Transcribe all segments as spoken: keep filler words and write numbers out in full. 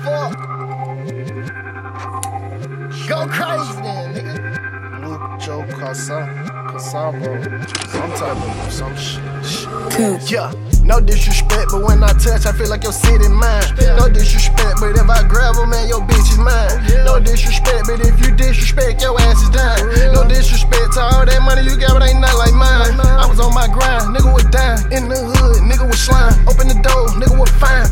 fuck. Go crazy then, nigga. Luke Joe Casa, Casavo, some type of some shit. Cool. Yeah, no disrespect, but when I touch, I feel like your city mine. No disrespect, but if I grab her, man, your bitch is mine. No disrespect, but if you disrespect, your ass is dying. No disrespect to all that money you got, but ain't not like mine. I was on my grind, nigga was dying. In the hood, nigga was slime. Open the door, nigga was fine.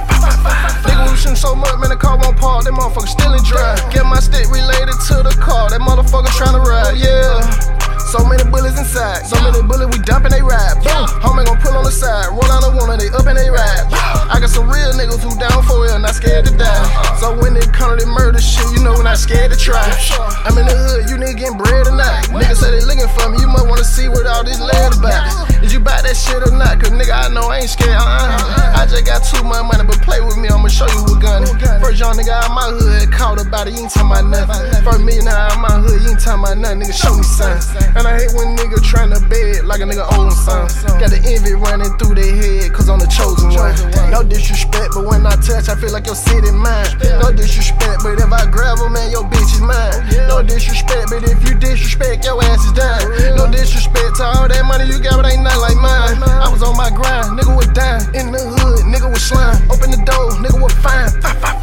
Nigga was shooting so much, man, the car won't park. That motherfucker still in drive. Get my stick related to the car. That motherfucker tryna ride, yeah. So many bullets inside, so many bullets we dump and they ride. Boom, homie gon' pull on the side, roll out the one, they up and they ride. I got some real niggas who down for it, not scared to die. So when they come to the murder shit, you know we're not scared to try. I'm in the hood, you niggas getting bread or not. Niggas say they looking for me, you might wanna see what all this lead about. Is you buy that shit or not? Cause nigga, I know I ain't scared, uh-uh. I just got too much money, but play with me, I'ma show you what gun it. First young nigga out my hood, caught about it, you ain't talking about nothing. First million out my hood, you ain't talking about nothing, nigga, show me something. And I hate when nigga tryna bed like a nigga old son. Got the envy running through their head, cause I'm the chosen one. No disrespect, but when I touch, I feel like your city mine. No disrespect, but if I grab her, man, your bitch is mine. No disrespect, but if you disrespect, your ass is dying. No disrespect to all that money you got, but ain't not like mine. I was on my grind, nigga was dying. In the hood, nigga was slime. Open the door, nigga was fine.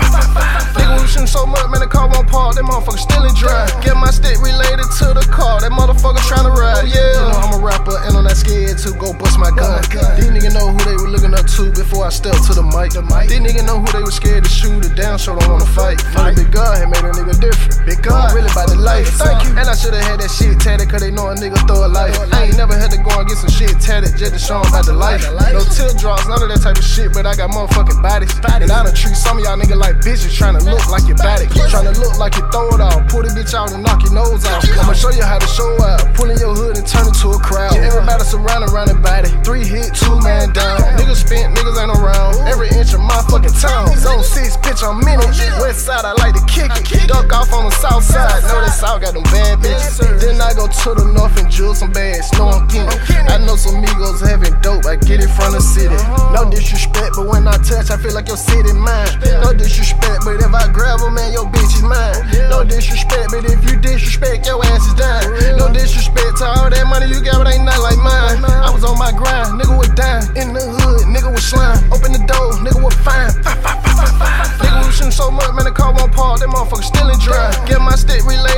Nigga was shooting so much, man, the car won't park. That motherfucker still in drive. Get my stick related to the car. That motherfucker tryna ride, yeah. You know I'm a rapper and I'm not scared to go bust my gun. These niggas know who they were looking up to before I stepped to the mic. These niggas know who they were scared to shoot it down, so don't wanna fight. Know Big God had made a nigga different. Big God really about the life. Thank you. And I should've had that shit tatted, cause they know a nigga throw a life. I ain't never had to go and get some shit tatted just to show them about the life. No teardrops, none of that type of shit, but I got motherfucking bodies. And I done treat some of y'all niggas like bitches, tryna look like you bad it. Tryna look like you throw it off. Pull the bitch out and knock your nose off. I'ma show you how to show out. Pull in your hood and turn it to a crowd. Yeah, everybody surrounded around the body. Three hit, two man down. Niggas spent, niggas ain't around. Every inch of my fucking town. Zone six, bitch, I'm in it. West side, I like to kick it. Duck off on the south side. Know that south got them bad bitches. Then I go to the north and jewel some bags. Know I'm getting it. I know some Migos having dope. I get it from the city. No disrespect, but when I touch, I feel like your city mine. No disrespect, but if I grab her, man, your bitch is mine. No disrespect, but if you disrespect, your ass is dying. No disrespect to all that money you got, but ain't not like mine. I was on my grind, nigga was dying. In the hood, nigga was slime. Open the door, nigga was fine. Nigga was shooting so much, man, the car won't park. That motherfucker still in drive. Get my stick related